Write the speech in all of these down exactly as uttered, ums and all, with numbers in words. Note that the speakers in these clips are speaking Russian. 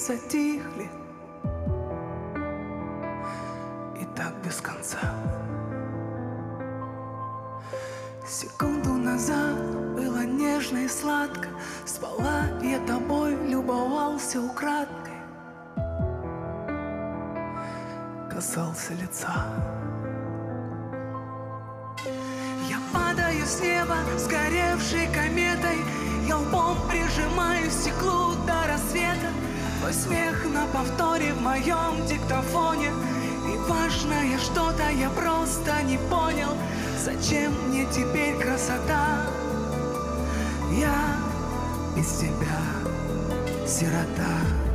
затихли, и так без конца. Секунду назад было нежно и сладко, спала я тобой, любовался украдкой, касался лица. Я падаю с неба, сгоревшей кометой, я лбом прижимаюсь к стеклу до рассвета. Твой смех на повторе в моем диктофоне, и важное что-то я просто не понял. Зачем мне теперь красота? Я без тебя сирота.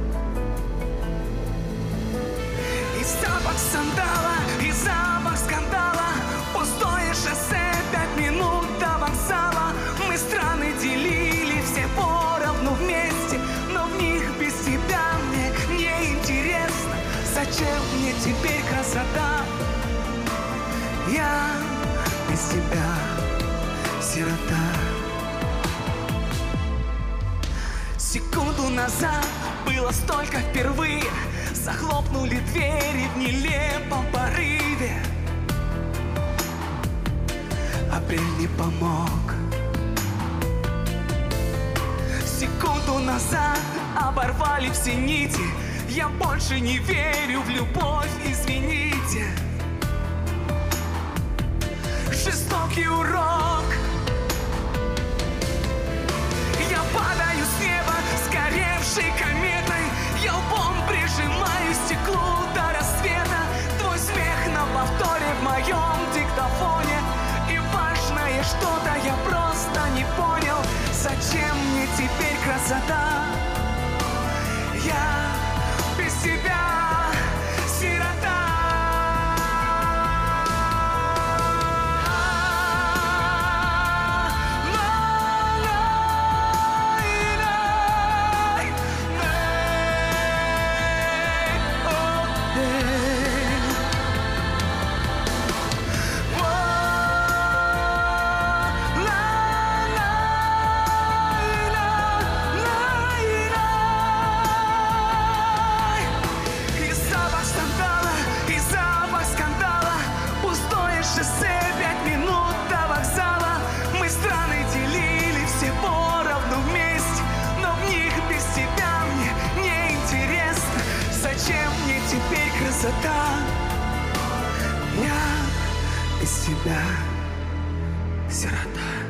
И запах сандала, и запах скандала, пустое шоссе, пять минут до вокзала. Мы страны делили все поровну вместе, но в них без тебя мне не интересно. Зачем мне теперь красота? Я без тебя сирота. Секунду назад было столько впервые, захлопнули двери в нелепом порыве. Апрель не помог. Секунду назад оборвали все нити, я больше не верю в любовь, извините. Жестокий урок. Я падаю с неба, сгоревшей кометой, я лбом прижимаюсь к стеклу до рассвета. Твой смех на повторе в моем диктофоне, и важное что-то я просто не понял. Зачем мне теперь красота? Я без тебя сирота. Теперь красота. Я без тебя сирота.